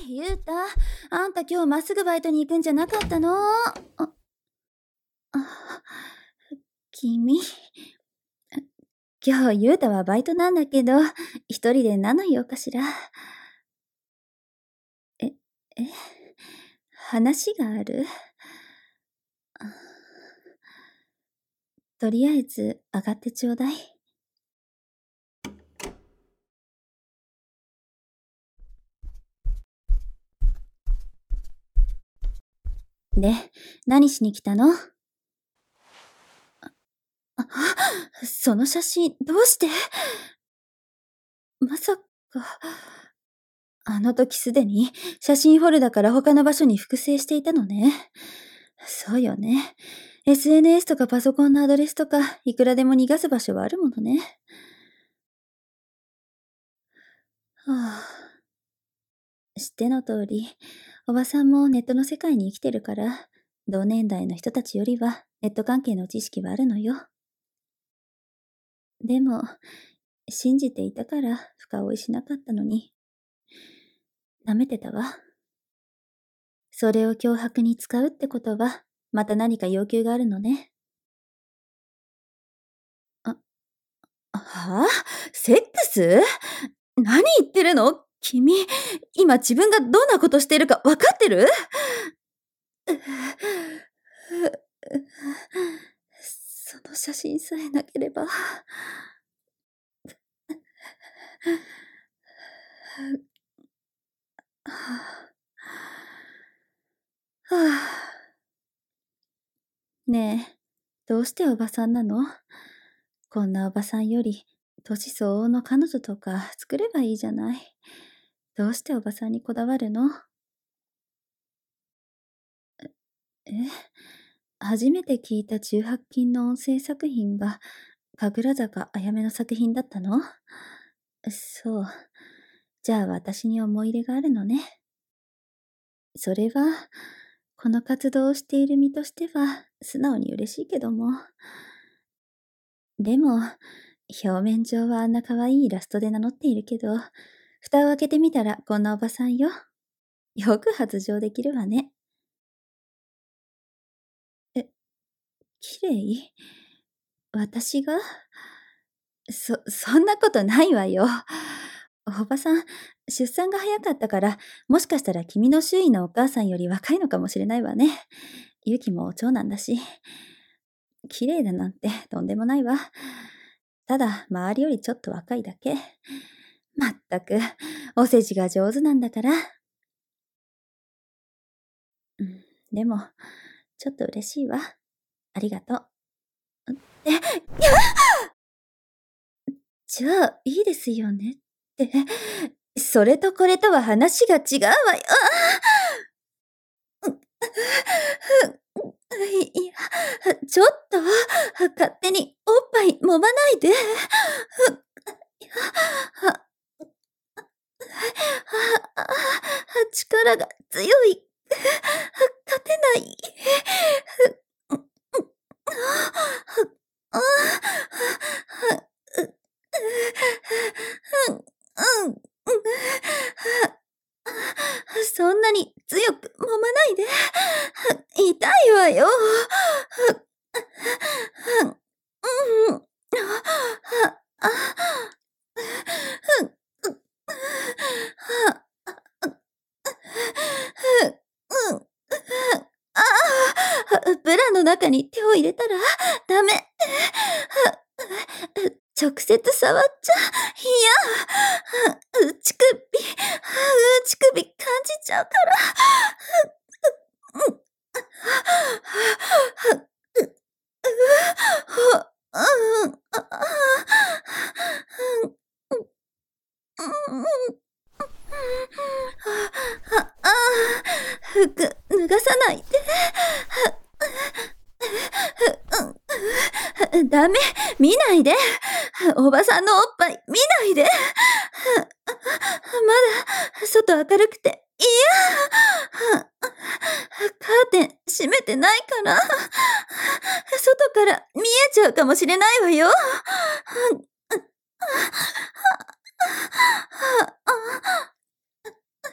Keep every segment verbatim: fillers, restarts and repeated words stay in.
ゆうた、あんた今日まっすぐバイトに行くんじゃなかったの？あ、あ、君。今日ゆうたはバイトなんだけど、一人で何の用かしら？え、え、話がある？とりあえず上がってちょうだい。で、何しに来たの？あ、その写真、どうして？まさか、あの時すでに写真フォルダから他の場所に複製していたのね。そうよね。エスエヌエス とかパソコンのアドレスとか、いくらでも逃がす場所はあるものね。はあ。知っての通り、おばさんもネットの世界に生きてるから、同年代の人たちよりはネット関係の知識はあるのよ。でも、信じていたから深追いしなかったのに、舐めてたわ。それを脅迫に使うってことは、また何か要求があるのね。あ、はぁ？セックス？何言ってるの？君、今自分がどんなことしてるか分かってる？その写真さえなければ。はぁ。ねえ、どうしておばさんなの？こんなおばさんより、年相応の彼女とか作ればいいじゃない。どうしておばさんにこだわるの？え、初めて聞いたじゅうはっきんの音声作品が、神楽坂あやめの作品だったの？そう。じゃあ私に思い入れがあるのね。それは、この活動をしている身としては、素直に嬉しいけども。でも、表面上はあんな可愛いイラストで名乗っているけど、蓋を開けてみたらこんなおばさんよ。よく発情できるわね。え、綺麗？私が？そ、そんなことないわよ。おばさん、出産が早かったから、もしかしたら君の周囲のお母さんより若いのかもしれないわね。ゆきも長男だし。綺麗だなんてとんでもないわ。ただ、周りよりちょっと若いだけ。まったく、お世辞が上手なんだから。うん、でも、ちょっと嬉しいわ。ありがとう。え、やじゃあ、いいですよねって。それとこれとは話が違うわよ。いや、ちょっと、勝手におっぱい揉まないで。力が強い。勝てない。そんなに強く揉まないで。痛いわよ。ブラの中に手を入れたらダメ。直接触っちゃ嫌。乳首、乳首感じちゃうから服脱がさないで。ダメ、見ないで。おばさんのおっぱい見ないで。まだ外明るくて嫌。カーテン閉めてないから、外から見えちゃうかもしれないわよ。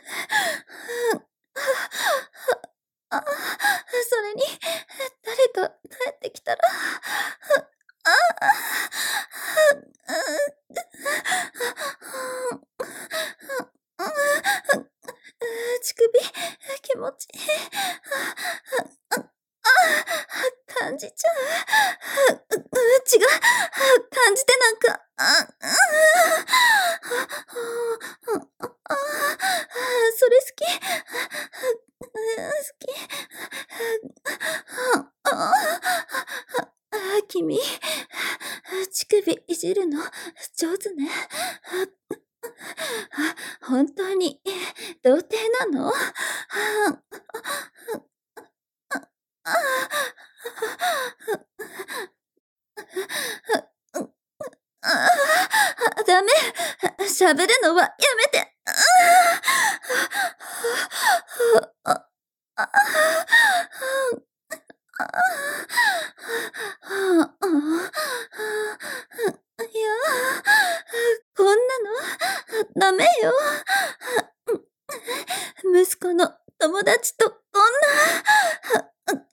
あ、それに、誰か帰ってきたら、あ、乳首、気持ちいい。感じちゃう。う、違う。感じてなんか、あ、それ好き。好き。君、乳首いじるの上手ね。本当に、童貞なの？ダメ。喋るのはやめて。いや、こんなのダメよ。息子の友達とこんな。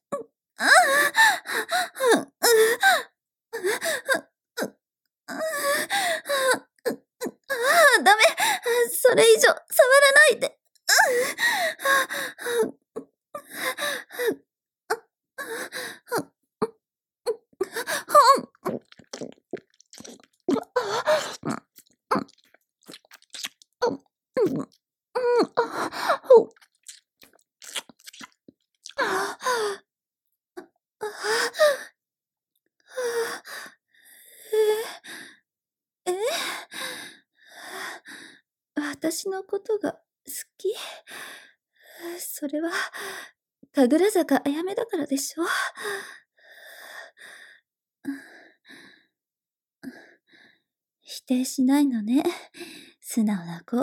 ダメ。それ以上触らないで。え、私のことが好き？それは、神楽坂あやめだからでしょ？否定しないのね。素直な子。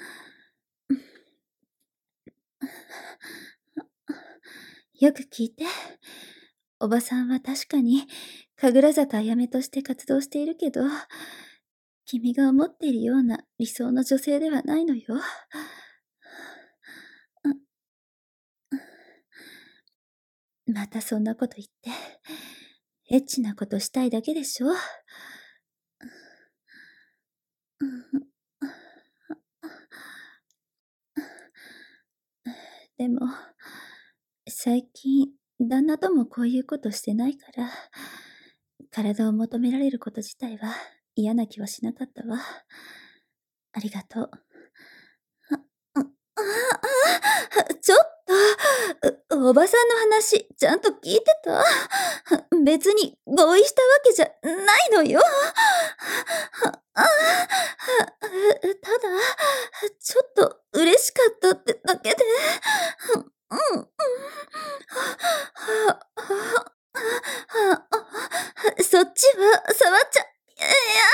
よく聞いて。おばさんは確かに、神楽坂あやめとして活動しているけど、君が思っているような理想の女性ではないのよ。またそんなこと言って、エッチなことしたいだけでしょ？でも、最近、旦那ともこういうことしてないから、体を求められること自体は嫌な気はしなかったわ。ありがとう。あ、あ、あ、ちょっと、おばさんの話、ちゃんと聞いてた？別に合意したわけじゃないのよ。ただ、ちょっと嬉しかったってだけで。うん、そっちは触っちゃ、いや、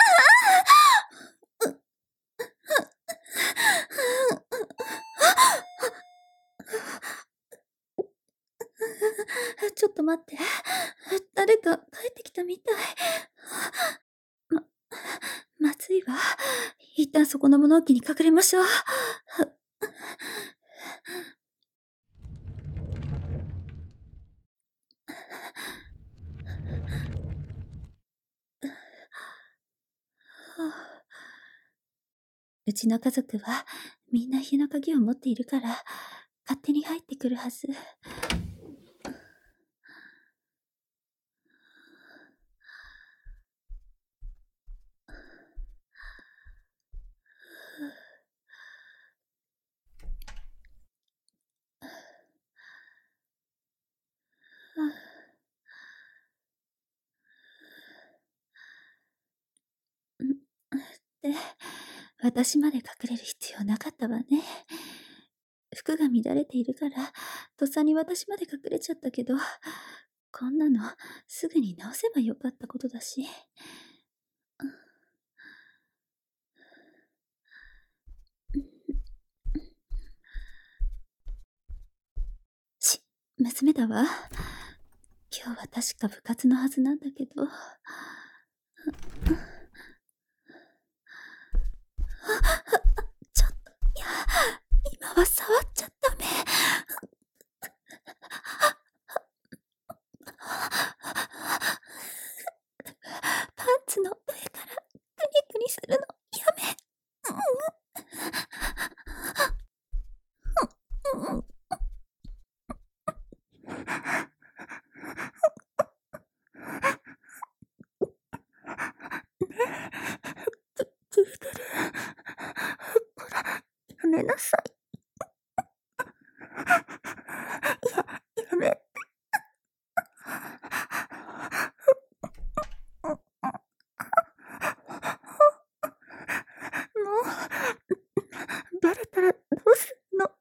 ちょっと待って。誰か帰ってきたみたい。ま、まずいわ。一旦そこの物置に隠れましょう。うちの家族はみんな家の鍵を持っているから勝手に入ってくるはず。で、私まで隠れる必要なかったわね。服が乱れているから、とっさに私まで隠れちゃったけど、こんなのすぐに直せばよかったことだし。ち、娘だわ。今日は確か部活のはずなんだけど。ちょっと、いや、今は触っちゃダメ。パンツの上からくにくにするのやめ。聞いてる。ほら、やめなさい。や、やめて。もう、バレたらどうすんの。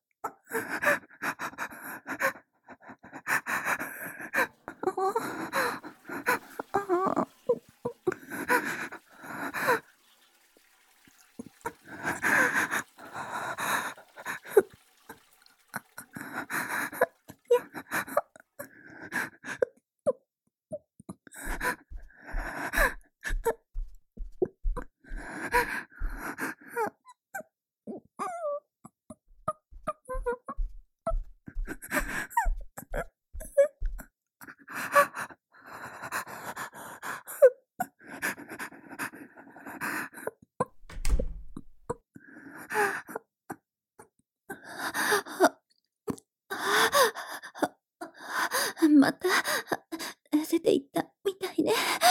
また出て行ったみたいね。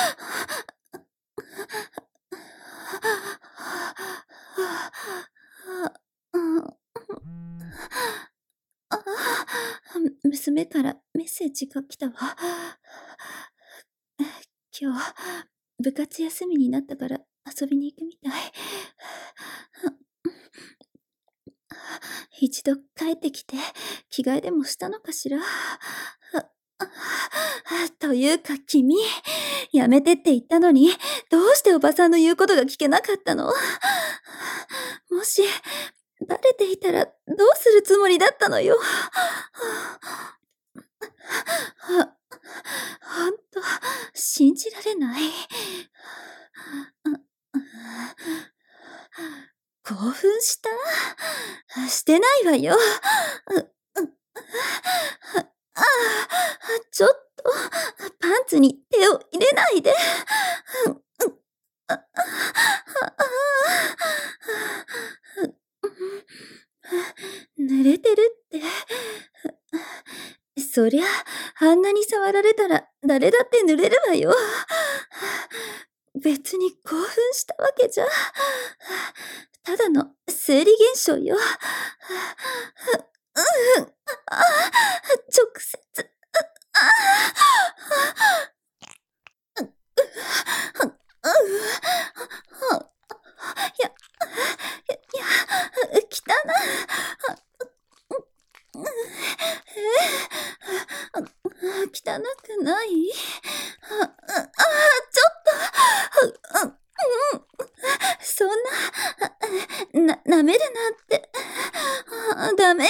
娘からメッセージが来たわ。今日部活休みになったから遊びに行くみたい。一度帰ってきて着替えでもしたのかしら。というか君、やめてって言ったのに、どうしておばさんの言うことが聞けなかったの？もし、バレていたらどうするつもりだったのよ。ほんと、信じられない。興奮した？してないわよ。ああ、ちょっと、パンツに手を入れないで。濡れてるって。そりゃ、あんなに触られたら誰だって濡れるわよ。別に興奮したわけじゃ。ただの生理現象よ。うん、直接。や、や、や、汚汚くない？あ、あ、ちょっと、そんな、な、舐めるなんて、ダメよ。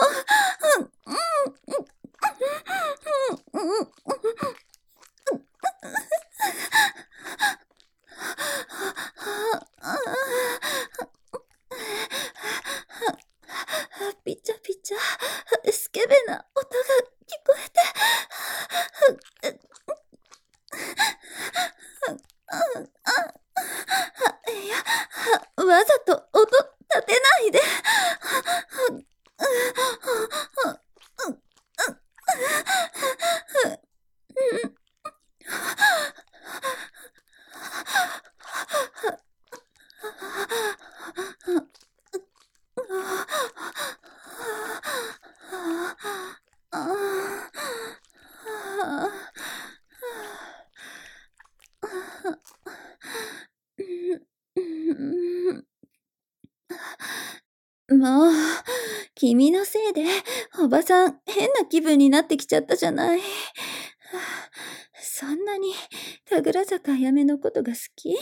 ピチャピチャ、スケベな音が聞こえて。いや、わざと音立てないで。もう、君のせいで、おばさん変な気分になってきちゃったじゃない。そんなに、神楽坂あやめのことが好き？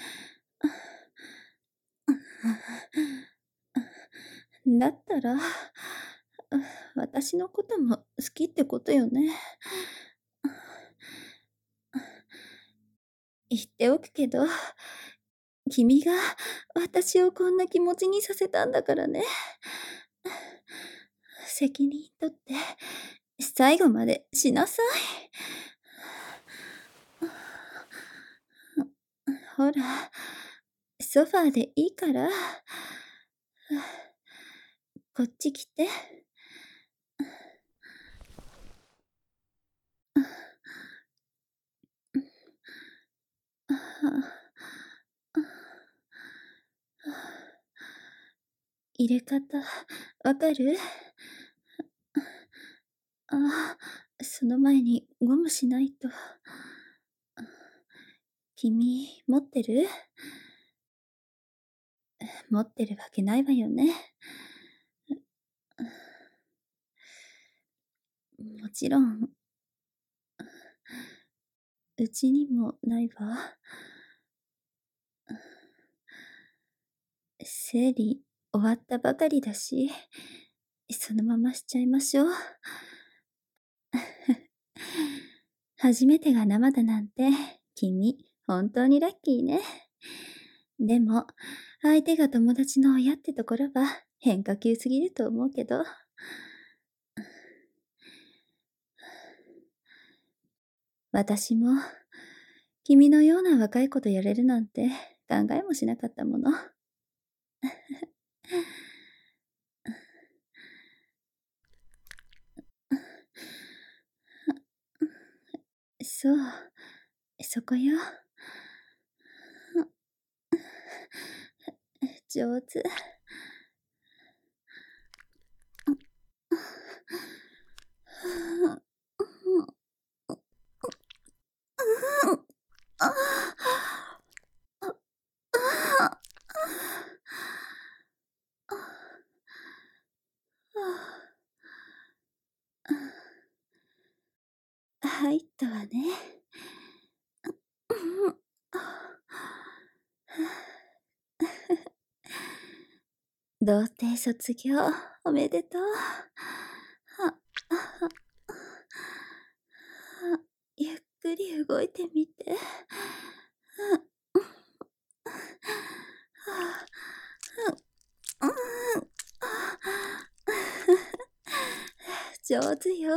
だったら、私のことも好きってことよね。言っておくけど、君が私をこんな気持ちにさせたんだからね。 責任取って、最後までしなさい。ほら、ソファーでいいから。こっち来て。入れ方、わかる？あ、その前にゴムしないと。君、持ってる？持ってるわけないわよね。もちろん、うちにもないわ。生理終わったばかりだし、そのまましちゃいましょう。初めてが生だなんて、君、本当にラッキーね。でも、相手が友達の親ってところは変化球すぎると思うけど。私も、君のような若い子とやれるなんて考えもしなかったもの。そう、そこよ。上手。入ったわね。童貞卒業おめでとう。ゆっくり動いてみて。上手よ。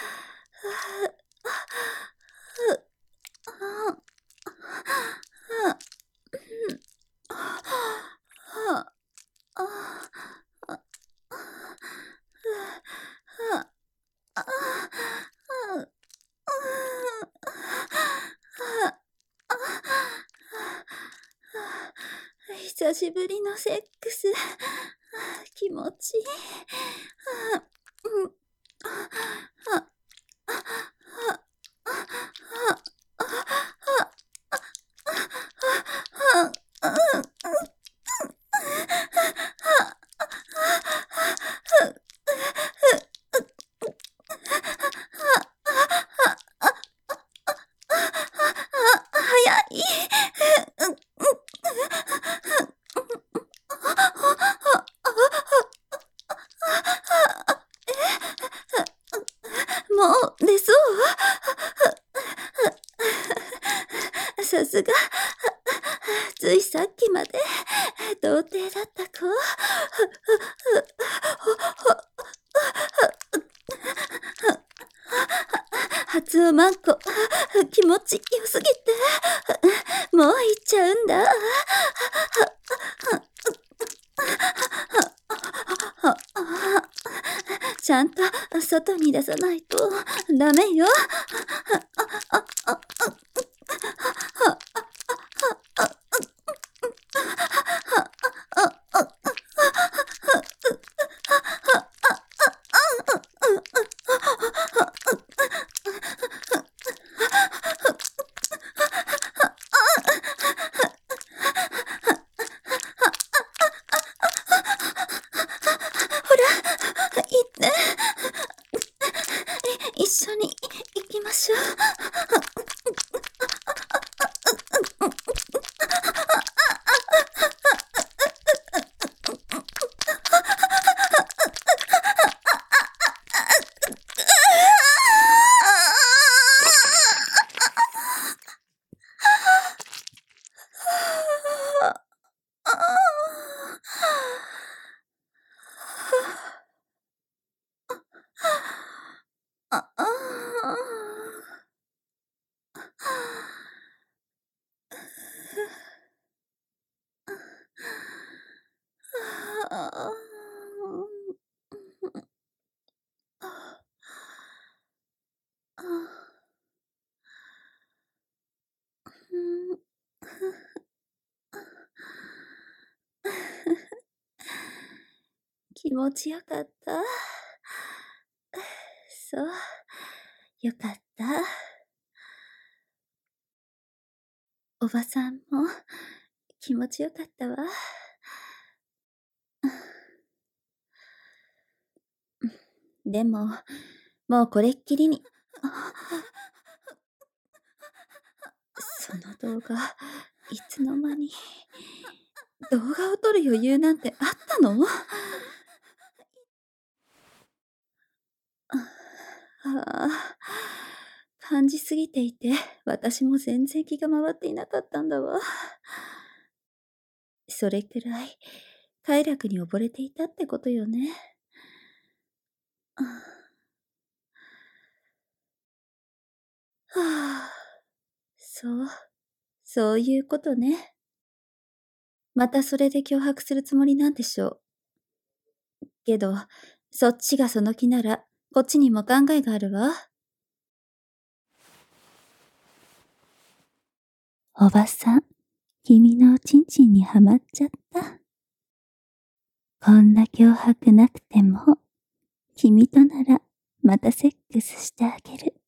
久しぶりのセックス、気持ちいい。もう出そう。さすが、ついさっきまで童貞だった子。初おまんこ、気持ちよすぎて、もう行っちゃうんだ。ちゃんと外に出さないとダメよ。一緒に行きま気持ちよかった。そう、よかった。おばさんも気持ちよかったわ。でも、もうこれっきりに。その動画、いつの間に。動画を撮る余裕なんてあったの？ああ、感じすぎていて、私も全然気が回っていなかったんだわ。それくらい、快楽に溺れていたってことよね。はあ、そう、そういうことね。またそれで脅迫するつもりなんでしょう。けど、そっちがその気なら、こっちにも考えがあるわ。おばさん、君のおちんちんにはまっちゃった。こんな脅迫なくても、君とならまたセックスしてあげる。